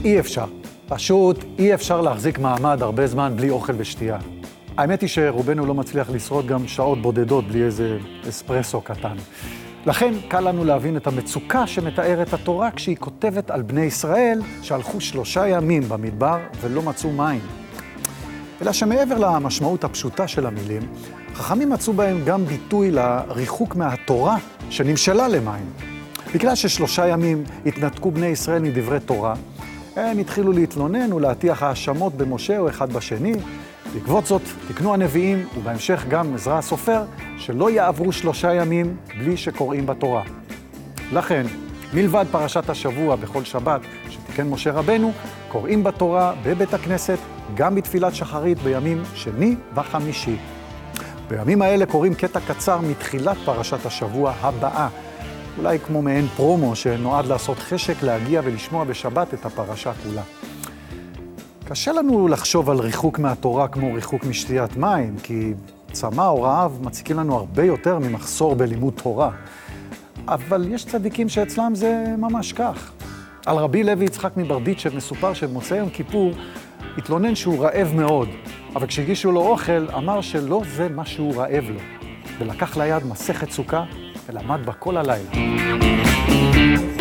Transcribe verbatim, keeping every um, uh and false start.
אי אפשר. פשוט אי אפשר להחזיק מעמד הרבה זמן בלי אוכל ושתייה. האמת היא שרובנו לא מצליח לשרוד גם שעות בודדות בלי איזה אספרסו קטן. לכן קל לנו להבין את המצוקה שמתארת התורה כשהיא כותבת על בני ישראל שהלכו שלושה ימים במדבר ולא מצאו מים. אלא שמעבר למשמעות הפשוטה של המילים, חכמים מצאו בהם גם ביטוי לריחוק מהתורה שנמשלה למים. בגלל ששלושה ימים התנתקו בני ישראל מדברי תורה, הם התחילו להתלונן ולהטיח האשמות במשה או אחד בשני. בעקבות זאת תקנו הנביאים, ובהמשך גם עזרא הסופר, שלא יעברו שלושה ימים בלי שקוראים בתורה. לכן, מלבד פרשת השבוע בכל שבת שתיקן משה רבנו, קוראים בתורה בבית הכנסת, גם בתפילת שחרית בימים שני וחמישי. בימים האלה קוראים קטע קצר מתחילת פרשת השבוע הבאה, אולי כמו מעין פרומו שנועד לעשות חשק להגיע ולשמוע בשבת את הפרשה כולה. קשה לנו לחשוב על ריחוק מהתורה כמו ריחוק משתיית מים, כי צמא או רעב מציקים לנו הרבה יותר ממחסור בלימוד תורה. אבל יש צדיקים שאצלם זה ממש כך. על רבי לוי יצחק מברדיצ'ב מסופר שבמוצאי יום כיפור התלונן שהוא רעב מאוד, אבל כשהגישו לו אוכל אמר שלא זה מה שהוא רעב לו, ולקח ליד מסכת סוכה ולמד בה כל הלילה.